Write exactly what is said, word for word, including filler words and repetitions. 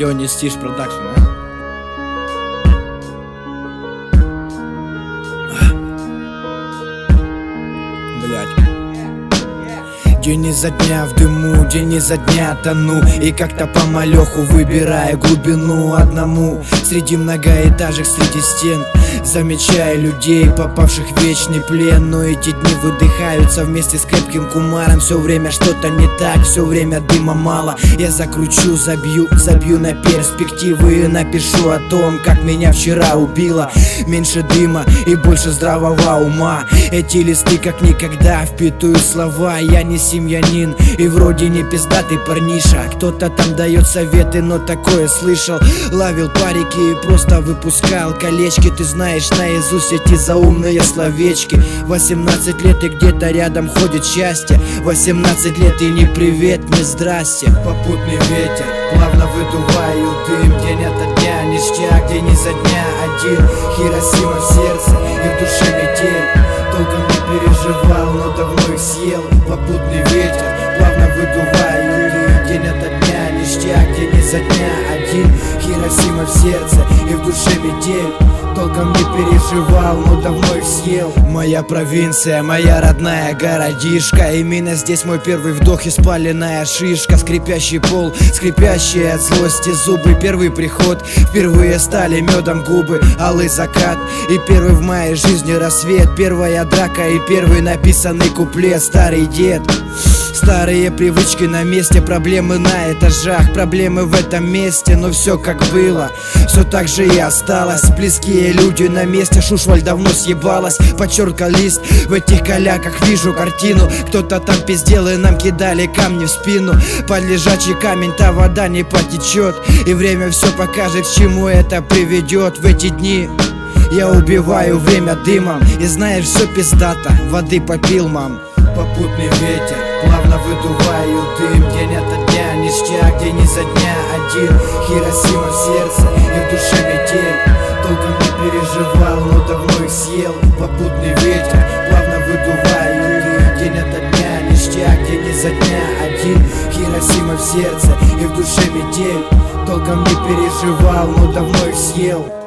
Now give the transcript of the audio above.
Johnny Stitch Production, а? Блять. День изо дня в дыму, день изо дня тону, и как-то помалеху выбирая глубину одному. Среди многоэтажек, среди стен замечая людей, попавших в вечный плен. Но эти дни выдыхаются вместе с крепким кумаром. Все время что-то не так, все время дыма мало. Я закручу, забью, забью на перспективы и напишу о том, как меня вчера убило. Меньше дыма и больше здравого ума. Эти листы как никогда впитываю слова. Я не семьянин и вроде не пиздатый парниша. Кто-то там дает советы, но такое слышал. Ловил парики и просто выпускал колечки. Ты знаешь наизусть эти заумные словечки. Восемнадцать лет и где-то рядом ходит счастье. Восемнадцать лет и ни привет, ни здрасте. Попутный ветер, плавно выдуваю дым. День ото дня, ништяк, день изо дня один. Хиросима в сердце и в душе метель. Толком не переживал, но давно их съел. Попутный ветер, плавно выдуваю дым. День ото дня, ништяк, день изо дня один. Хиросима в сердце и в душе метель. Толком не переживал, но давно их съел. Моя провинция, моя родная городишка. Именно здесь мой первый вдох и спаленная шишка. Скрипящий пол, скрипящие от злости зубы. Первый приход, впервые стали медом губы. Алый закат и первый в моей жизни рассвет. Первая драка и первый написанный куплет. Старый дед. Старые привычки на месте, проблемы на этажах, проблемы в этом месте, но все как было, все так же и осталось. Близкие люди на месте, шушваль давно съебалась. Подчеркал лист, в этих каляках вижу картину. Кто-то там пиздел и нам кидали камни в спину. Под лежачий камень та вода не потечет, и время все покажет, к чему это приведет. В эти дни я убиваю время дымом, и знаешь, все пиздато, воды попил, мам. Попутный ветер, плавно выдуваю дым. День ото дня, ништяк, день изо дня один. Хиросима в сердце и в душе метель. Толком не переживал, но давно их съел. Попутный ветер, плавно выдуваю дым. День ото дня, ништяк, день изо дня один. Хиросима в сердце и в душе метель. Толком не переживал, но давно их съел.